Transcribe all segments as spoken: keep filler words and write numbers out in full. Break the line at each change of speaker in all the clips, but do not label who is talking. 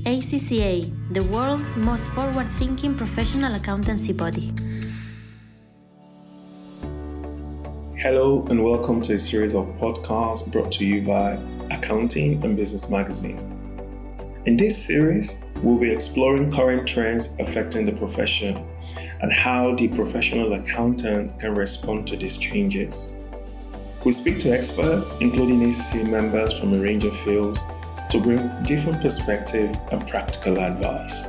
A C C A, the world's most forward-thinking professional accountancy body.
Hello and welcome to a series of podcasts brought to you by Accounting and Business Magazine. In this series, we'll be exploring current trends affecting the profession and how the professional accountant can respond to these changes. We speak to experts, including A C C A members from a range of fields, to bring different perspective and practical advice.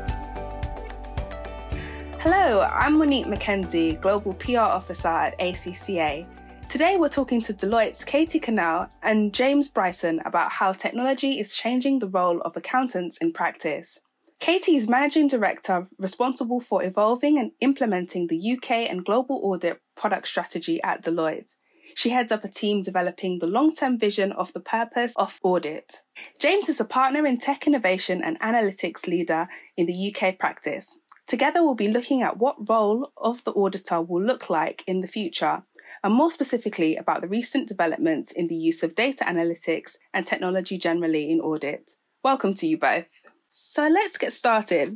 Hello, I'm Monique McKenzie, Global P R Officer at A C C A. Today we're talking to Deloitte's Katie Canal and James Bryson about how technology is changing the role of accountants in practice. Katie is Managing Director responsible for evolving and implementing the U K and global audit product strategy at Deloitte. She heads up a team developing the long-term vision of the purpose of audit. James is a partner in tech innovation and analytics leader in the U K practice. Together, we'll be looking at what role of the auditor will look like in the future, and more specifically about the recent developments in the use of data analytics and technology generally in audit. Welcome to you both. So let's get started.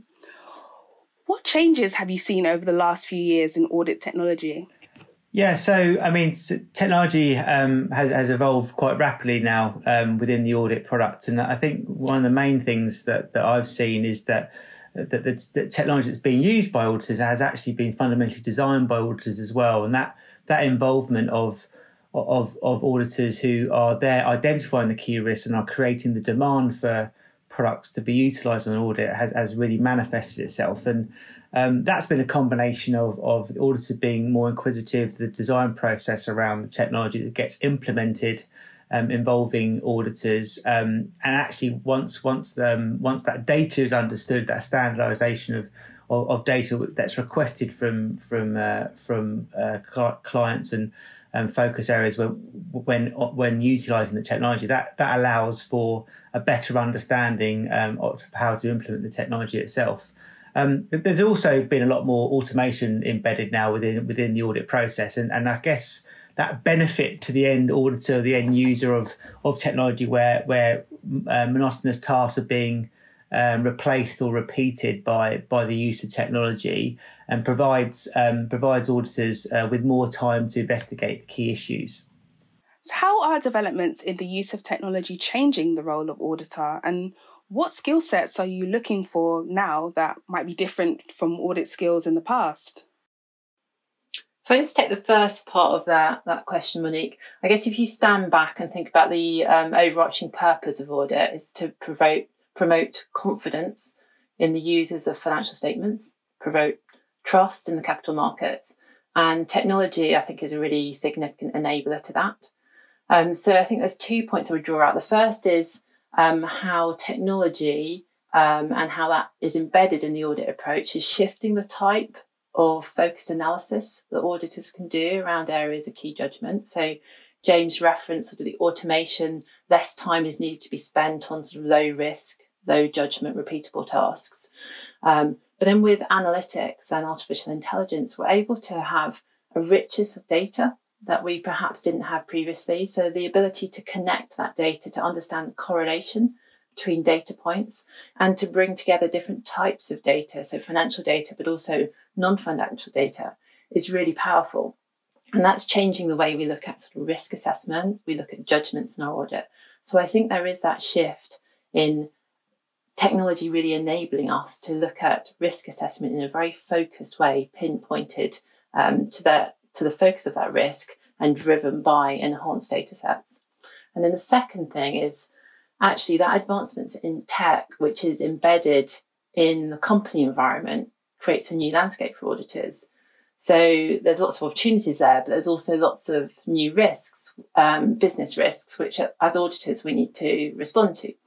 What changes have you seen over the last few years in audit technology?
Yeah, so I mean, technology um, has, has evolved quite rapidly now um, within the audit product, and I think one of the main things that, that I've seen is that that the, the technology that's being used by auditors has actually been fundamentally designed by auditors as well, and that that involvement of of of auditors who are there identifying the key risks and are creating the demand for products to be utilised on an audit has, has really manifested itself. And um, that's been a combination of, of the auditor being more inquisitive, the design process around the technology that gets implemented um, involving auditors. Um, and actually, once once um, once that data is understood, that standardisation of, of, of data that's requested from from uh, from uh, clients and and focus areas when when when utilising the technology, that that allows for a better understanding um, of how to implement the technology itself. Um, there's also been a lot more automation embedded now within within the audit process, and, and I guess that benefit to the end auditor, the end user of of technology, where where uh, monotonous tasks are being um, replaced or repeated by by the use of technology, and provides um, provides auditors uh, with more time to investigate the key issues.
So how are developments in the use of technology changing the role of auditor, and what skill sets are you looking for now that might be different from audit skills in the past?
If I just take the first part of that, that question, Monique, I guess if you stand back and think about the um, overarching purpose of audit is to promote, promote confidence in the users of financial statements, promote trust in the capital markets, and technology, I think, is a really significant enabler to that. Um, so I think there's two points I would draw out. The first is um, how technology um, and how that is embedded in the audit approach is shifting the type of focused analysis that auditors can do around areas of key judgment. So James referenced sort of the automation, less time is needed to be spent on sort of low risk, low judgment, repeatable tasks. Um, but then with analytics and artificial intelligence, we're able to have a richness of data that we perhaps didn't have previously. So the ability to connect that data, to understand the correlation between data points, and to bring together different types of data, so financial data, but also non-financial data, is really powerful. And that's changing the way we look at sort of risk assessment, we look at judgments in our audit. So I think there is that shift in technology really enabling us to look at risk assessment in a very focused way, pinpointed um, to the to the focus of that risk and driven by enhanced data sets. And then the second thing is actually that advancements in tech, which is embedded in the company environment, creates a new landscape for auditors. So there's lots of opportunities there, but there's also lots of new risks, um, business risks, which as auditors we need to respond to.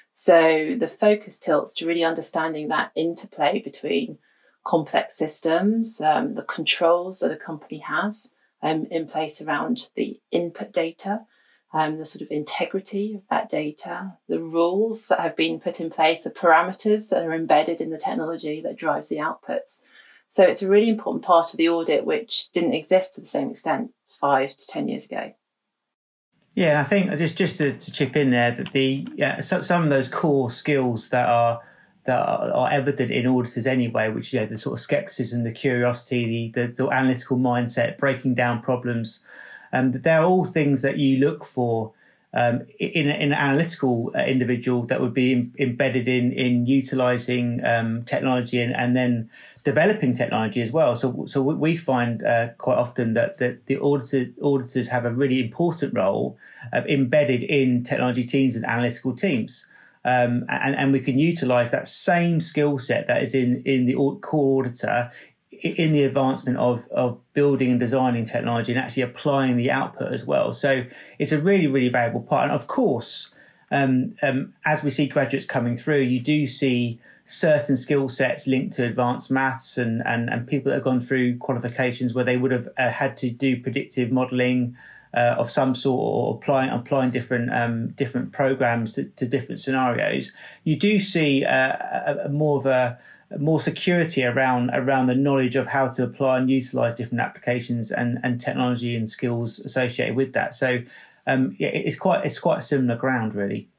So the focus tilts to really understanding that interplay between complex systems, um, the controls that a company has um, in place around the input data, um, the sort of integrity of that data, the rules that have been put in place, the parameters that are embedded in the technology that drives the outputs. So it's a really important part of the audit which didn't exist to the same extent five to ten years ago.
Yeah, I think just just to, to chip in there that the yeah, so, some of those core skills that are that are, are evident in auditors anyway, which, you know, the sort of skepticism, the curiosity, the, the, the analytical mindset, breaking down problems. Um, they're all things that you look for um, in, in an analytical uh, individual that would be in, embedded in in utilising um, technology and, and then developing technology as well. So, so we find uh, quite often that, that the auditor, auditors have a really important role uh, embedded in technology teams and analytical teams. Um, and, and we can utilise that same skill set that is in, in the core auditor in the advancement of, of building and designing technology and actually applying the output as well. So it's a really, really valuable part. And of course, um, um, as we see graduates coming through, you do see certain skill sets linked to advanced maths and, and, and people that have gone through qualifications where they would have uh, had to do predictive modelling uh, of some sort, or applying applying different um, different programs to, to different scenarios. You do see uh, a, a more of a more security around around the knowledge of how to apply and utilise different applications and, and technology and skills associated with that. So um, yeah, it's quite it's quite a similar ground, really.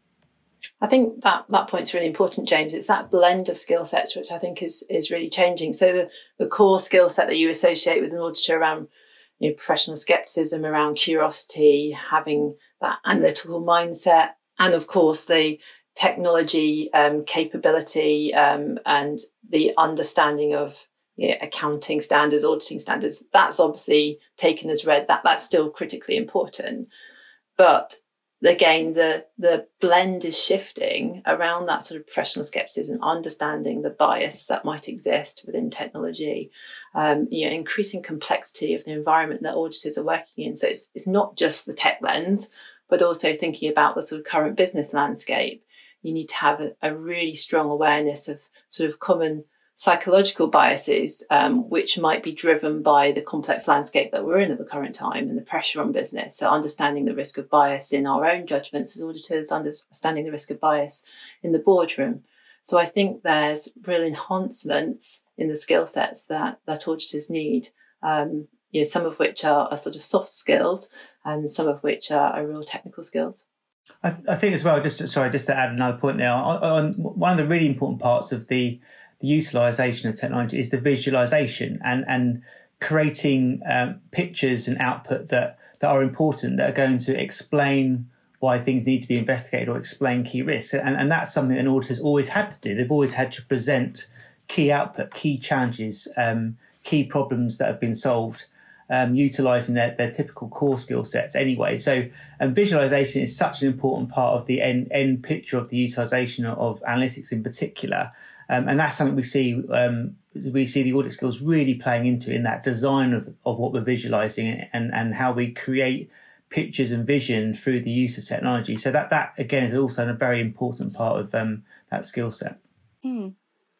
I think that, that point's really important, James. It's that blend of skill sets which I think is is really changing. So the, the core skill set that you associate with an auditor around, you know, professional skepticism, around curiosity, having that analytical mindset, and of course the technology um, capability um, and the understanding of, you know, accounting standards, auditing standards, that's obviously taken as read. That that's still critically important. But again, the the blend is shifting around that sort of professional skepticism, understanding the bias that might exist within technology, um, you know, increasing complexity of the environment that auditors are working in. So it's it's not just the tech lens, but also thinking about the sort of current business landscape. You need to have a, a really strong awareness of sort of common psychological biases, um, which might be driven by the complex landscape that we're in at the current time and the pressure on business. So understanding the risk of bias in our own judgments as auditors, understanding the risk of bias in the boardroom. So I think there's real enhancements in the skill sets that, that auditors need, um, you know, some of which are, are sort of soft skills and some of which are, are real technical skills.
I, I think as well, just to, sorry, just to add another point there, on, on one of the really important parts of the the utilisation of technology is the visualisation and and creating um, pictures and output that that are important, that are going to explain why things need to be investigated or explain key risks. And, and that's something that an auditor's always had to do. They've always had to present key output, key challenges, um, key problems that have been solved, um, utilising their, their typical core skill sets anyway. So um, visualisation is such an important part of the end, end picture of the utilisation of, of analytics in particular. Um, and that's something we see um, we see the audit skills really playing into in that design of, of what we're visualising and, and how we create pictures and vision through the use of technology. So that, that again, is also a very important part of um, that skill set.
Hmm.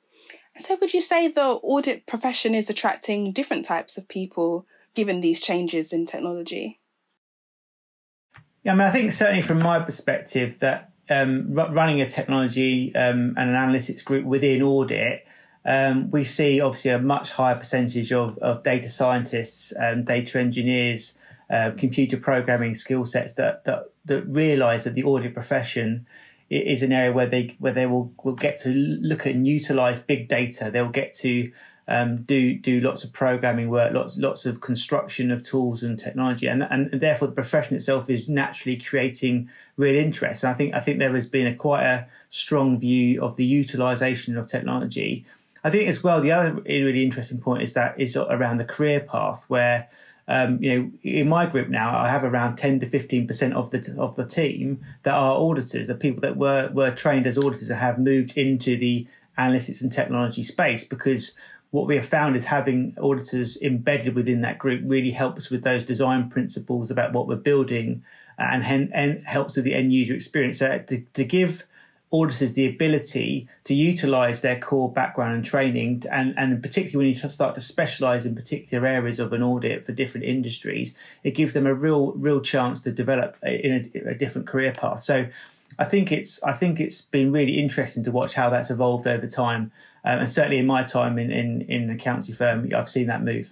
So would you say the audit profession is attracting different types of people given these changes in technology?
Yeah, I mean, I think certainly from my perspective that Um, running a technology um, and an analytics group within audit, um, we see obviously a much higher percentage of, of data scientists, um, data engineers, uh, computer programming skill sets that that, that realise that the audit profession is an area where they where they will, will get to look at and utilise big data. They'll get to um, do do lots of programming work, lots lots of construction of tools and technology, and and therefore the profession itself is naturally creating real interest. And I think I think there has been a quite a strong view of the utilisation of technology. I think as well the other really interesting point is that is around the career path, where um, you know in my group now I have around ten to fifteen percent of the of the team that are auditors, the people that were were trained as auditors and have moved into the analytics and technology space, because what we have found is having auditors embedded within that group really helps with those design principles about what we're building and, and helps with the end user experience. So to, to give auditors the ability to utilise their core background and training, and, and particularly when you start to specialise in particular areas of an audit for different industries, it gives them a real real chance to develop in a, a different career path. So I think it's I think it's been really interesting to watch how that's evolved over time. Um, and certainly in my time in, in, in an accountancy firm, I've seen that move.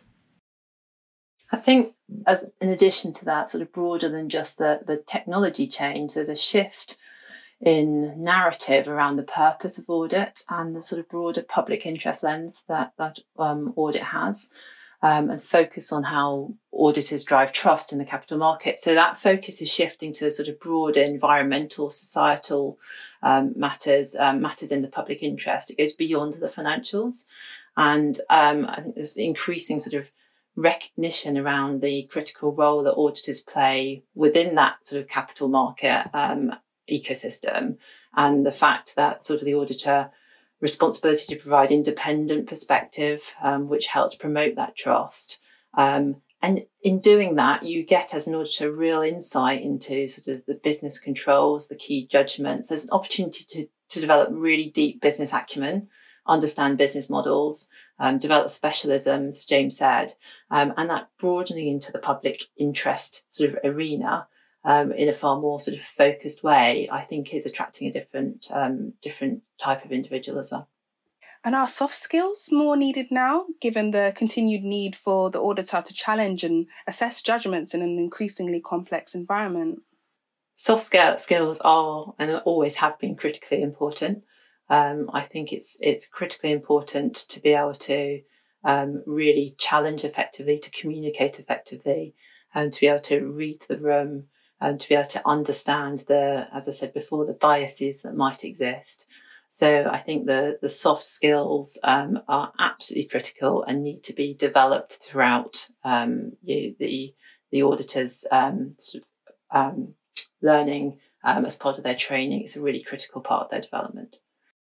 I think as in addition to that, sort of broader than just the, the technology change, there's a shift in narrative around the purpose of audit and the sort of broader public interest lens that that um, audit has, um, and focus on how auditors drive trust in the capital market. So that focus is shifting to sort of broader environmental, societal um, matters, um, matters in the public interest. It goes beyond the financials. And um, I think there's increasing sort of recognition around the critical role that auditors play within that sort of capital market um, ecosystem, and the fact that sort of the auditor responsibility to provide independent perspective, um, which helps promote that trust. Um, and in doing that, you get as an auditor real insight into sort of the business controls, the key judgments. There's an opportunity to, to develop really deep business acumen, understand business models, um, develop specialisms, James said, um, and that broadening into the public interest sort of arena um, in a far more sort of focused way, I think is attracting a different, um, different type of individual as well.
And are soft skills more needed now, given the continued need for the auditor to challenge and assess judgments in an increasingly complex environment?
Soft skills are and always have been critically important. Um, I think it's it's critically important to be able to um, really challenge effectively, to communicate effectively, and to be able to read the room and to be able to understand the, as I said before, the biases that might exist. So I think the the soft skills um, are absolutely critical and need to be developed throughout um, the, the the auditors' um, sort of, um, learning um, as part of their training. It's a really critical part of their development.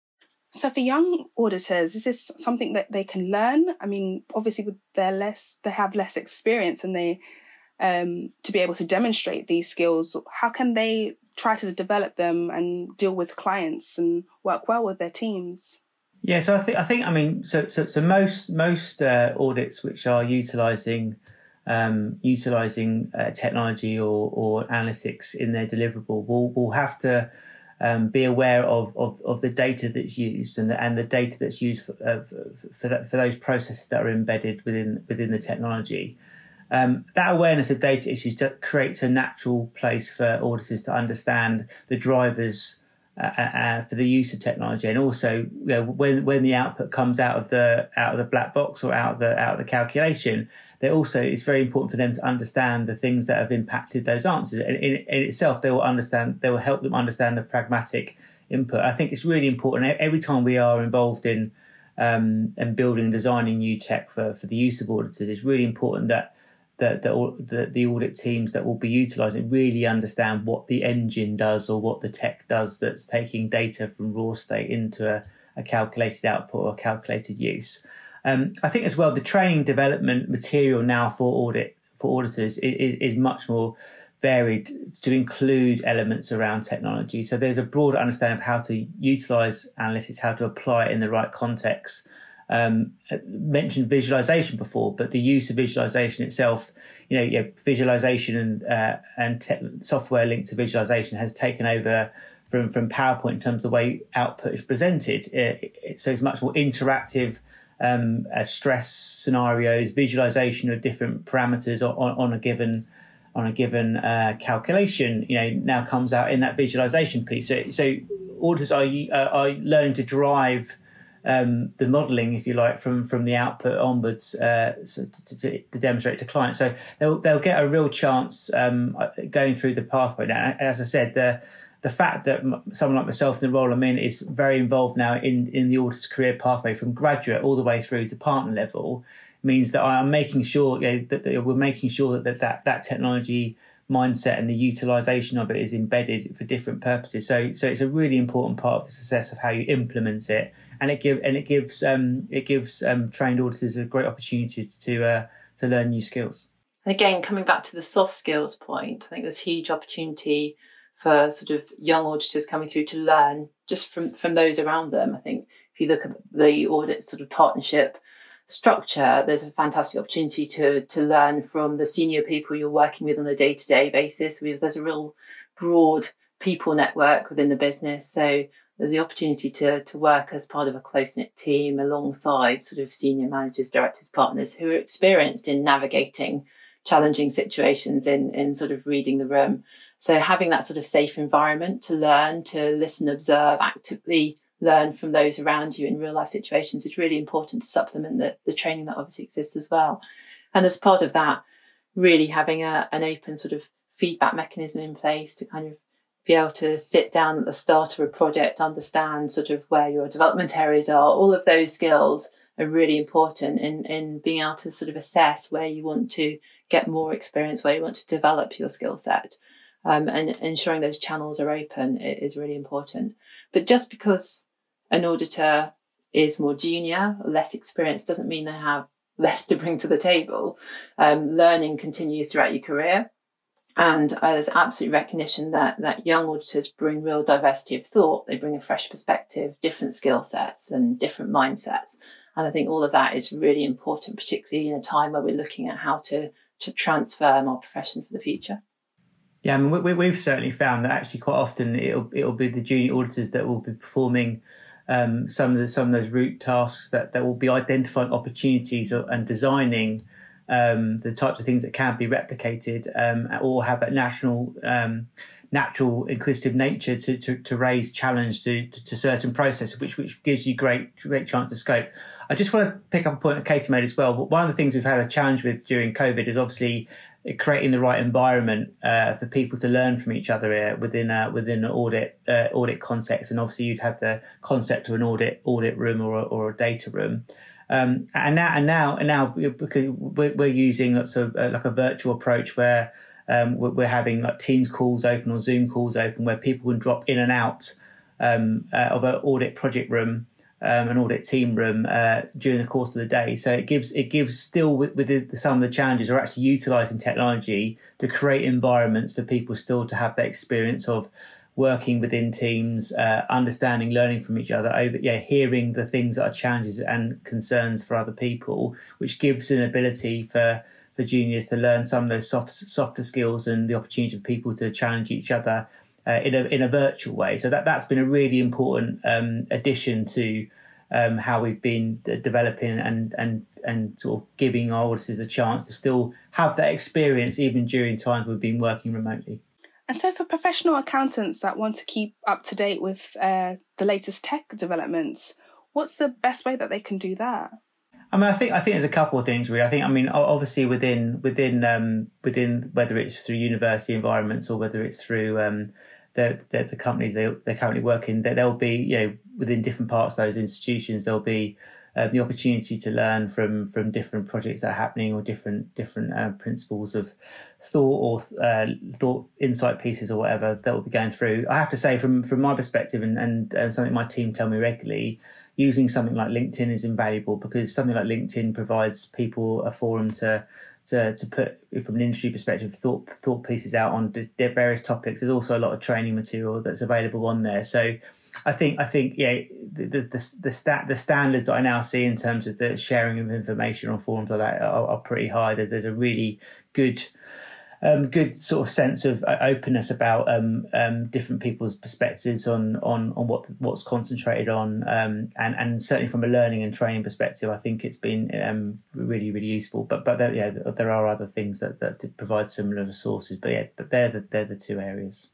So for young auditors, is this something that they can learn? I mean, obviously with their less, they have less experience, and they um, to be able to demonstrate these skills, how can they try to develop them and deal with clients and work well with their teams?
Yeah, so I think I think I mean, so so, so most most uh, audits which are utilising um, utilising uh, technology or, or analytics in their deliverable will will have to um, be aware of, of of the data that's used and the, and the data that's used for uh, for, that, for those processes that are embedded within within the technology. Um, that awareness of data issues creates a natural place for auditors to understand the drivers uh, uh, for the use of technology, and also, you know, when when the output comes out of the out of the black box or out of the out of the calculation, they also it's very important for them to understand the things that have impacted those answers. And in, in itself, they will understand. They will help them understand the pragmatic input. I think it's really important every time we are involved in um, and building and designing new tech for for the use of auditors. It's really important that that the, the, the audit teams that will be utilising really understand what the engine does or what the tech does that's taking data from raw state into a, a calculated output or calculated use. Um, I think as well, the training development material now for audit for auditors is, is much more varied to include elements around technology. So there's a broader understanding of how to utilise analytics, how to apply it in the right context. Um, mentioned visualization before, but the use of visualization itself, you know, yeah, visualization and uh, and te- software linked to visualization has taken over from, from PowerPoint in terms of the way output is presented. It, it, so it's much more interactive, um, uh, stress scenarios, visualization of different parameters on, on a given on a given uh, calculation. You know, now comes out in that visualization piece. So, so auditors are uh, are learning to drive Um, the modelling, if you like, from from the output onwards uh, so to, to, to demonstrate to clients. So they'll they'll get a real chance um, going through the pathway. Now, as I said, the the fact that someone like myself, in the role I'm in, is very involved now in in the auditor's career pathway from graduate all the way through to partner level means that I'm making sure, you know, that, that we're making sure that, that that that technology mindset and the utilisation of it is embedded for different purposes. So so it's a really important part of the success of how you implement it. And it give and it gives um, it gives um, trained auditors a great opportunity to uh, to learn new skills.
And again, coming back to the soft skills point, I think there's huge opportunity for sort of young auditors coming through to learn just from, from those around them. I think if you look at the audit sort of partnership structure, there's a fantastic opportunity to to learn from the senior people you're working with on a day-to-day basis. There's a real broad people network within the business. So there's the opportunity to to work as part of a close-knit team alongside sort of senior managers, directors, partners who are experienced in navigating challenging situations, in, in sort of reading the room. So having that sort of safe environment to learn, to listen, observe, actively learn from those around you in real life situations is really important to supplement the, the training that obviously exists as well. And as part of that, really having a, an open sort of feedback mechanism in place to kind of be able to sit down at the start of a project, understand sort of where your development areas are. All of those skills are really important in, in being able to sort of assess where you want to get more experience, where you want to develop your skill set. Um, and ensuring those channels are open is really important. But just because an auditor is more junior or less experienced doesn't mean they have less to bring to the table. Um, learning continues throughout your career. And uh, there's absolute recognition that, that young auditors bring real diversity of thought. They bring a fresh perspective, different skill sets and different mindsets. And I think all of that is really important, particularly in a time where we're looking at how to, to transform our profession for the future.
Yeah, I mean, we, we've certainly found that actually quite often it'll, it'll be the junior auditors that will be performing um, some of the, some of those root tasks that, that will be identifying opportunities and designing um, the types of things that can be replicated um, or have a national, um, natural inquisitive nature to, to, to raise challenge to, to, to certain processes, which which gives you great great chance to scope. I just want to pick up a point that Katie made as well. One of the things we've had a challenge with during COVID is obviously creating the right environment uh, for people to learn from each other uh, within a, within an audit uh, audit context. And obviously, you'd have the concept of an audit audit room or a, or a data room. Um, and now and now and now because we're, we're using lots of uh, like a virtual approach where um, we're having like Teams calls open or Zoom calls open where people can drop in and out um, uh, of an audit project room. Um, an audit team room uh, during the course of the day. So it gives it gives still with, with the, some of the challenges are actually utilising technology to create environments for people still to have that experience of working within teams, uh, understanding, learning from each other, over yeah, hearing the things that are challenges and concerns for other people, which gives an ability for for juniors to learn some of those soft, softer skills and the opportunity for people to challenge each other Uh, in a in a virtual way. So that that's been a really important um, addition to um, how we've been d- developing and and and sort of giving our auditors a chance to still have that experience even during times we've been working remotely.
And so for professional accountants that want to keep up to date with uh, the latest tech developments, what's the best way that they can do that?
I mean, I think I think there's a couple of things really. I think I mean obviously within within um, within whether it's through university environments or whether it's through um, the, the the companies they they currently work in, there'll be, you know, within different parts of those institutions there'll be uh, the opportunity to learn from from different projects that are happening or different different uh, principles of thought or uh, thought insight pieces or whatever that will be going through. I have to say from from my perspective and and, and something my team tell me regularly, using something like LinkedIn is invaluable because something like LinkedIn provides people a forum to to, to put, from an industry perspective, thought thought pieces out on various topics. There's also a lot of training material that's available on there. So I think I think yeah the the the, the, stat, the standards that I now see in terms of the sharing of information on forums like that are, are pretty high. There's a really good Um, good sort of sense of openness about um, um, different people's perspectives on on on what what's concentrated on, um, and and certainly from a learning and training perspective, I think it's been um, really really useful. But but there, yeah, there are other things that, that provide similar resources. But yeah, they're the they're the two areas.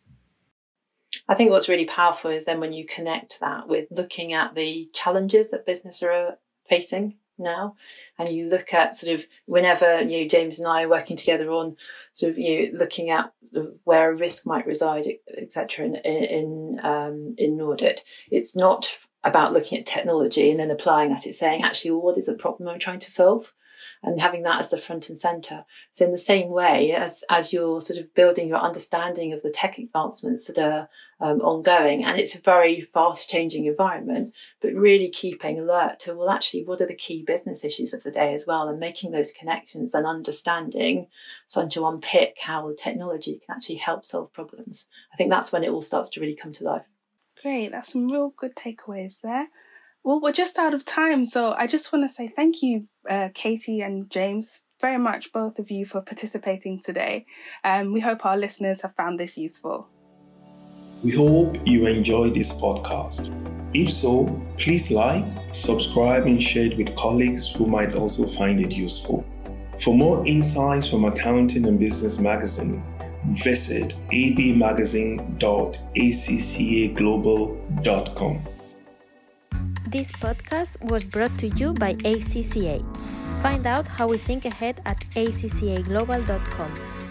I think what's really powerful is then when you connect that with looking at the challenges that business are facing now, and you look at sort of whenever, you know, James and I are working together on sort of, you know, looking at where a risk might reside, et cetera, in in um, in audit, it's not about looking at technology and then applying that. It's saying, actually, well, what is the problem I'm trying to solve? And having that as the front and centre. So in the same way as as you're sort of building your understanding of the tech advancements that are um, ongoing, and it's a very fast changing environment, but really keeping alert to, well, actually, what are the key business issues of the day as well, and making those connections and understanding, starting to unpick how the technology can actually help solve problems. I think that's when it all starts to really come to life.
Great, that's some real good takeaways there. Well, we're just out of time, so I just want to say thank you, uh, Katie and James, very much, both of you, for participating today. Um, we hope our listeners have found this useful.
We hope you enjoyed this podcast. If so, please like, subscribe, and share it with colleagues who might also find it useful. For more insights from Accounting and Business Magazine, visit a b magazine dot a c c a global dot com.
This podcast was brought to you by A C C A. Find out how we think ahead at a c c a global dot com.